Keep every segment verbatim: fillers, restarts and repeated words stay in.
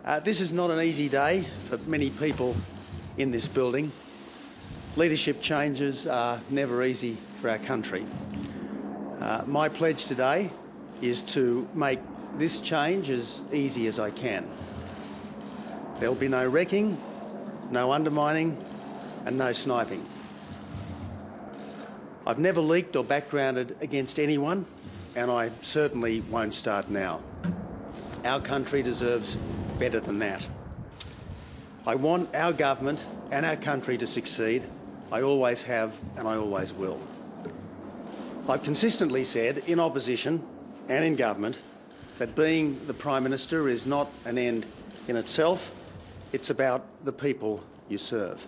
Uh, this is not an easy day for many people in this building. Leadership changes are never easy for our country. Uh, my pledge today is to make this change as easy as I can. There will be no wrecking, no undermining and no sniping. I've never leaked or backgrounded against anyone, and I certainly won't start now. Our country deserves better than that. I want our government and our country to succeed. I always have and I always will. I've consistently said, in opposition and in government, that being the Prime Minister is not an end in itself. It's about the people you serve.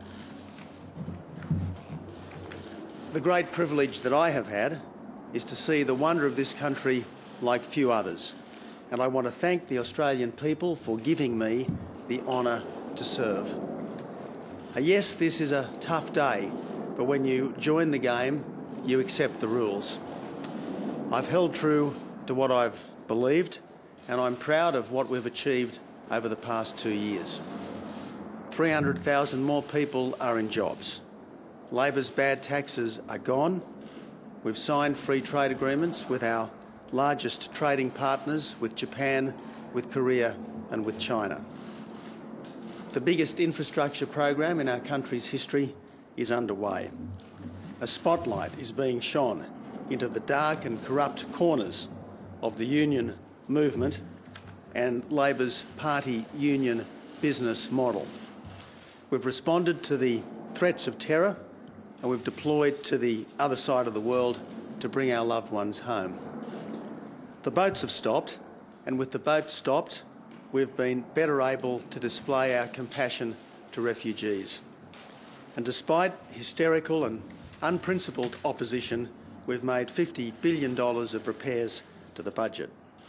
The great privilege that I have had is to see the wonder of this country like few others. And I want to thank the Australian people for giving me the honour to serve. Uh, yes, this is a tough day, but when you join the game, you accept the rules. I've held true to what I've believed, and I'm proud of what we've achieved over the past two years. three hundred thousand more people are in jobs. Labor's bad taxes are gone. We've signed free trade agreements with our largest trading partners, with Japan, with Korea and with China. The biggest infrastructure program in our country's history is underway. A spotlight is being shone into the dark and corrupt corners of the union movement and Labor's party union business model. We've responded to the threats of terror and we've deployed to the other side of the world to bring our loved ones home. The boats have stopped, and with the boats stopped, we've been better able to display our compassion to refugees. And despite hysterical and unprincipled opposition, we've made fifty billion dollars of repairs to the budget.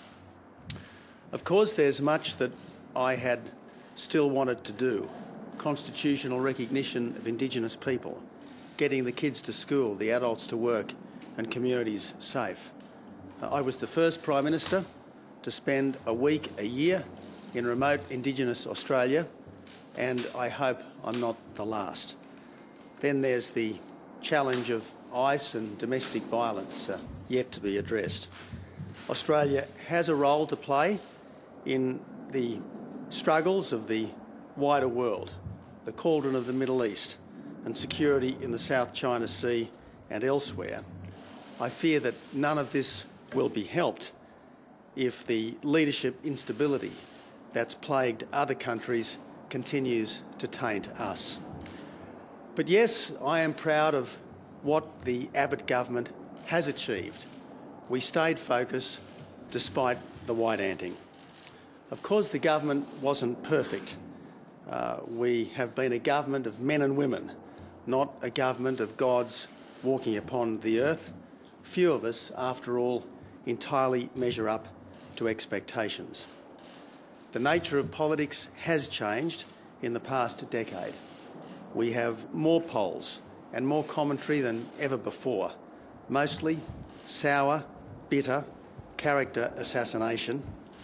Of course, there's much that I had still wanted to do. Constitutional recognition of Indigenous people, getting the kids to school, the adults to work and communities safe. I was the first Prime Minister to spend a week a year in remote Indigenous Australia, and I hope I'm not the last. Then there's the challenge of ICE and domestic violence uh, yet to be addressed. Australia has a role to play in the struggles of the wider world, the cauldron of the Middle East and security in the South China Sea and elsewhere. I fear that none of this will be helped if the leadership instability that's plagued other countries continues to taint us. But yes, I am proud of what the Abbott government has achieved. We stayed focused despite the white-anting. Of course, the government wasn't perfect. Uh, we have been a government of men and women, not a government of gods walking upon the earth. Few of us, after all, entirely measure up to expectations. The nature of politics has changed in the past decade. We have more polls and more commentary than ever before, mostly sour, bitter, character assassination.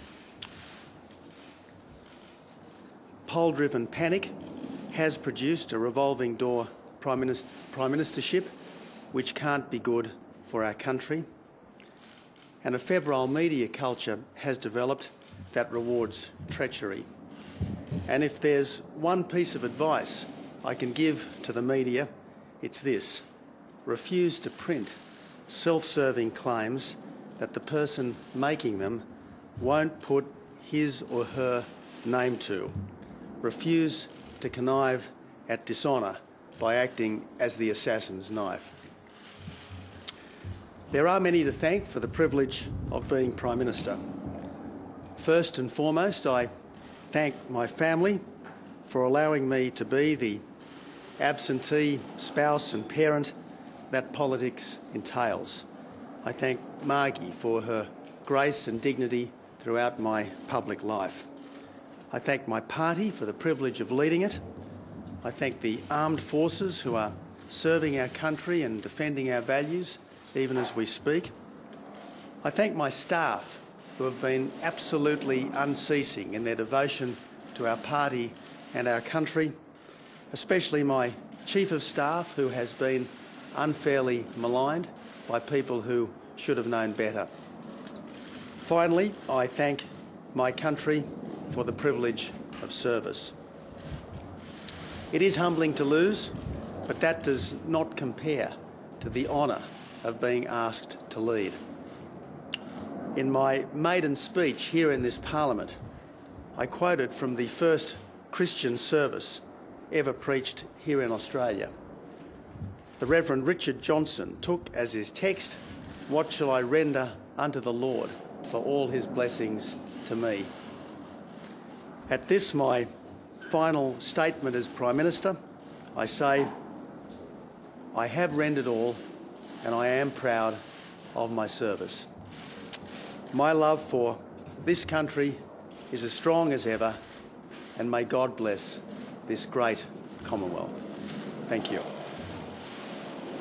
Poll-driven panic has produced a revolving door Prime, Minister, Prime Ministership which can't be good for our country. And a febrile media culture has developed that rewards treachery. And if there's one piece of advice I can give to the media, it's this: refuse to print self-serving claims that the person making them won't put his or her name to. Refuse to connive at dishonour by acting as the assassin's knife. There are many to thank for the privilege of being Prime Minister. First and foremost, I thank my family for allowing me to be the absentee spouse and parent that politics entails. I thank Margie for her grace and dignity throughout my public life. I thank my party for the privilege of leading it. I thank the armed forces who are serving our country and defending our values even as we speak. I thank my staff who have been absolutely unceasing in their devotion to our party and our country, especially my Chief of Staff, who has been unfairly maligned by people who should have known better. Finally, I thank my country for the privilege of service. It is humbling to lose, but that does not compare to the honour of being asked to lead. In my maiden speech here in this Parliament, I quoted from the first Christian service ever preached here in Australia. The Reverend Richard Johnson took as his text, "What shall I render unto the Lord for all his blessings to me?" At this, my final statement as Prime Minister, I say, I have rendered all and I am proud of my service. My love for this country is as strong as ever, and may God bless this great Commonwealth. Thank you.